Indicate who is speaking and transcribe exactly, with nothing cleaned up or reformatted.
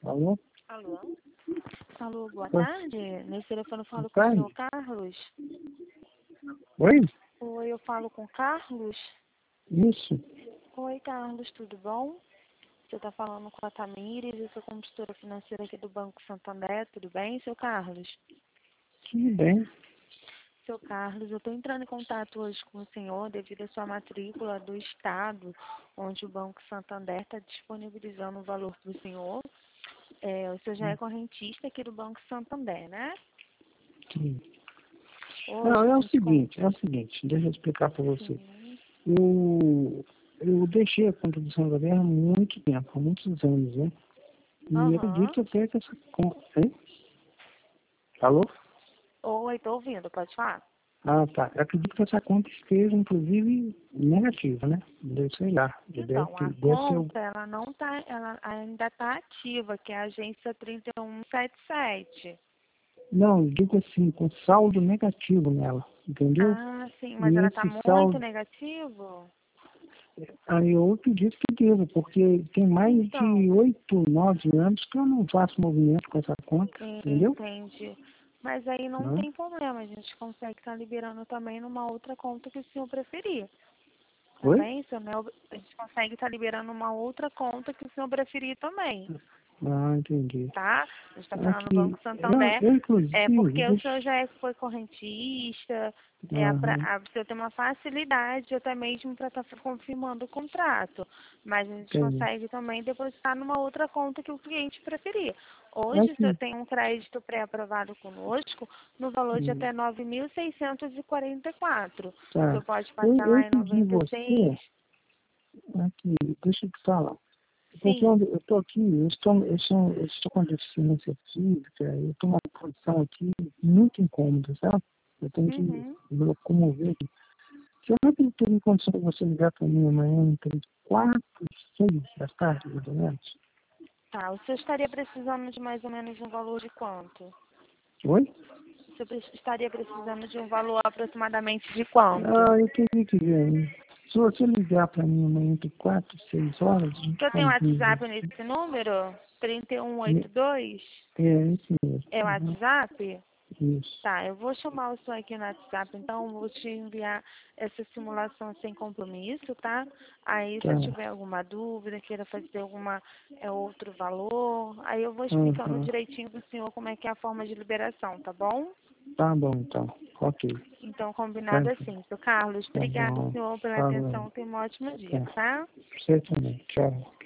Speaker 1: Alô?
Speaker 2: Alô? Alô, boa
Speaker 1: Oi.
Speaker 2: tarde. Nesse telefone eu falo com o
Speaker 1: Tarde.
Speaker 2: senhor Carlos.
Speaker 1: Oi?
Speaker 2: Oi, eu falo com o Carlos.
Speaker 1: Isso.
Speaker 2: Oi, Carlos, tudo bom? Você está falando com a Tamires, eu sou consultora financeira aqui do Banco Santander, tudo bem, seu Carlos?
Speaker 1: Tudo bem.
Speaker 2: Seu Carlos, eu estou entrando em contato hoje com o senhor devido à sua matrícula do Estado, onde o Banco Santander está disponibilizando o valor para o senhor. É, o senhor já é correntista aqui do Banco Santander, né?
Speaker 1: Sim.
Speaker 2: Hoje
Speaker 1: Não,
Speaker 2: a
Speaker 1: é o
Speaker 2: gente...
Speaker 1: seguinte, é o seguinte, deixa eu explicar para você.
Speaker 2: Sim.
Speaker 1: Eu, eu deixei a conta do Santander há muito tempo, há muitos anos, né? E eu
Speaker 2: Aham.
Speaker 1: acredito até que essa conta... Hein? Alô?
Speaker 2: Oi, estou ouvindo, pode falar?
Speaker 1: Ah, tá. Eu acredito que essa conta esteja, inclusive, negativa, né? Deve, sei lá. Deve,
Speaker 2: Então,
Speaker 1: ter,
Speaker 2: a
Speaker 1: deve ser... o-
Speaker 2: conta, ela não tá, ela ainda está ativa, que é a agência trinta e um setenta e sete.
Speaker 1: Não, eu digo assim, com saldo negativo nela, entendeu?
Speaker 2: Ah, sim, mas
Speaker 1: E
Speaker 2: ela está
Speaker 1: esse
Speaker 2: muito
Speaker 1: saldo...
Speaker 2: negativo?
Speaker 1: Aí eu acredito que devo, porque tem mais
Speaker 2: Então,
Speaker 1: de oito, nove anos que eu não faço movimento com essa conta, entendeu?
Speaker 2: entende. Mas aí não
Speaker 1: Não?
Speaker 2: tem problema, a gente consegue estar liberando também numa outra conta que o senhor preferir. Tá
Speaker 1: Oi?
Speaker 2: bem? Senhor Mel? A gente consegue estar liberando uma outra conta que o senhor preferir também.
Speaker 1: Ah, entendi.
Speaker 2: Tá? A gente está falando do
Speaker 1: Aqui,
Speaker 2: Banco
Speaker 1: eu,
Speaker 2: Santander,
Speaker 1: eu
Speaker 2: é
Speaker 1: inclusive,
Speaker 2: porque o
Speaker 1: deixa...
Speaker 2: senhor já é- foi correntista, é, pra,
Speaker 1: Aham,
Speaker 2: a, o senhor tem uma facilidade até mesmo para estar confirmando o contrato, mas a gente
Speaker 1: entendi.
Speaker 2: consegue também depositar numa outra conta que o cliente preferir. Hoje o senhor
Speaker 1: Aqui,
Speaker 2: tem um crédito pré-aprovado conosco no valor de
Speaker 1: hum,
Speaker 2: até nove mil seiscentos e quarenta e quatro. O
Speaker 1: tá.
Speaker 2: senhor pode
Speaker 1: Eu,
Speaker 2: passar
Speaker 1: eu
Speaker 2: lá em
Speaker 1: pedi
Speaker 2: noventa e seis.
Speaker 1: você, aqui, deixa eu te falar. Porque
Speaker 2: Sim.
Speaker 1: onde eu estou aqui, eu estou, eu, sou, eu estou com deficiência física, eu estou numa condição aqui muito incômoda, sabe? Eu tenho que
Speaker 2: Uhum.
Speaker 1: me locomover. Você não tem ter condição de você ligar para mim amanhã entre quatro e seis da tarde, mais ou menos?
Speaker 2: Tá, o senhor estaria precisando de mais ou menos um valor de quanto?
Speaker 1: Oi?
Speaker 2: O senhor pre- estaria precisando de um valor aproximadamente de quanto?
Speaker 1: Ah, eu teria que ver aí. Se você ligar para mim amanhã entre quatro e seis horas, a
Speaker 2: O
Speaker 1: gente
Speaker 2: senhor tem
Speaker 1: combina.
Speaker 2: WhatsApp nesse número? trinta e um
Speaker 1: E-
Speaker 2: oitenta e dois?
Speaker 1: É, isso mesmo.
Speaker 2: É o
Speaker 1: Uhum.
Speaker 2: WhatsApp?
Speaker 1: Isso.
Speaker 2: Tá, eu vou chamar o senhor aqui no WhatsApp, então vou te enviar essa simulação sem compromisso, tá? Aí se
Speaker 1: Tá.
Speaker 2: eu tiver alguma dúvida, queira fazer alguma é, outro valor, aí eu vou explicando
Speaker 1: Uhum.
Speaker 2: direitinho pro senhor como é que é a forma de liberação, tá bom?
Speaker 1: Tá bom, então. Ok.
Speaker 2: Então,
Speaker 1: Tá,
Speaker 2: combinado
Speaker 1: então.
Speaker 2: assim. Seu Carlos,
Speaker 1: Tá
Speaker 2: obrigado,
Speaker 1: bom.
Speaker 2: senhor, pela
Speaker 1: Falou.
Speaker 2: atenção. Tenha um ótimo dia,
Speaker 1: Tá.
Speaker 2: tá?
Speaker 1: Você também. Tchau.